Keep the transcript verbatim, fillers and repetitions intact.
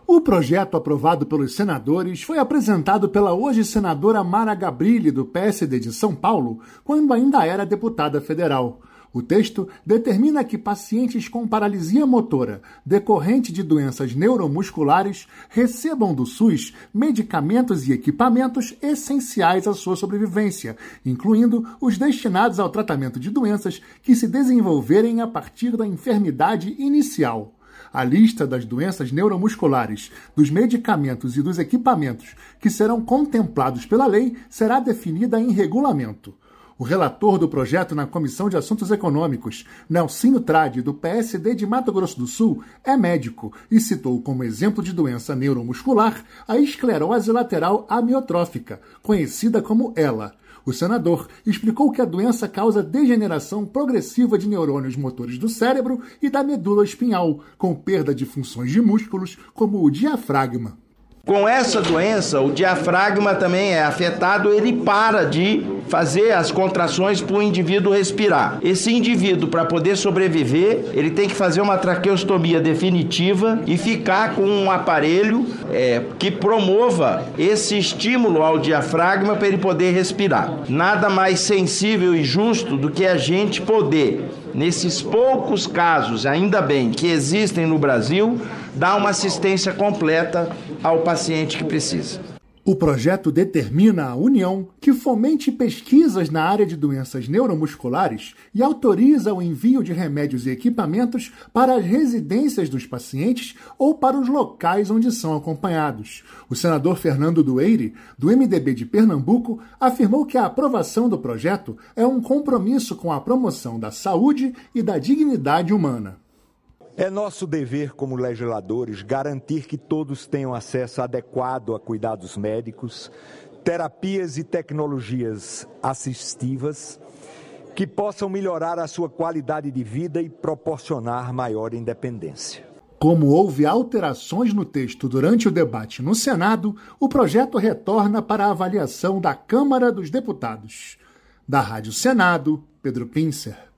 O projeto aprovado pelos senadores foi apresentado pela hoje senadora Mara Gabrilli, do P S D de São Paulo, quando ainda era deputada federal. O texto determina que pacientes com paralisia motora decorrente de doenças neuromusculares recebam do SUS medicamentos e equipamentos essenciais à sua sobrevivência, incluindo os destinados ao tratamento de doenças que se desenvolverem a partir da enfermidade inicial. A lista das doenças neuromusculares, dos medicamentos e dos equipamentos que serão contemplados pela lei será definida em regulamento. O relator do projeto na Comissão de Assuntos Econômicos, Nelsinho Trade, do P S D de Mato Grosso do Sul, é médico e citou como exemplo de doença neuromuscular a esclerose lateral amiotrófica, conhecida como ELA. O senador explicou que a doença causa degeneração progressiva de neurônios motores do cérebro e da medula espinhal, com perda de funções de músculos, como o diafragma. Com essa doença, o diafragma também é afetado, ele para de fazer as contrações para o indivíduo respirar. Esse indivíduo, para poder sobreviver, ele tem que fazer uma traqueostomia definitiva e ficar com um aparelho é, que promova esse estímulo ao diafragma para ele poder respirar. Nada mais sensível e justo do que a gente poder, nesses poucos casos, ainda bem, que existem no Brasil, dar uma assistência completa ao paciente que precisa. O projeto determina à União que fomente pesquisas na área de doenças neuromusculares e autoriza o envio de remédios e equipamentos para as residências dos pacientes ou para os locais onde são acompanhados. O senador Fernando Dueire, do M D B de Pernambuco, afirmou que a aprovação do projeto é um compromisso com a promoção da saúde e da dignidade humana. É nosso dever como legisladores garantir que todos tenham acesso adequado a cuidados médicos, terapias e tecnologias assistivas que possam melhorar a sua qualidade de vida e proporcionar maior independência. Como houve alterações no texto durante o debate no Senado, o projeto retorna para a avaliação da Câmara dos Deputados. Da Rádio Senado, Pedro Pincer.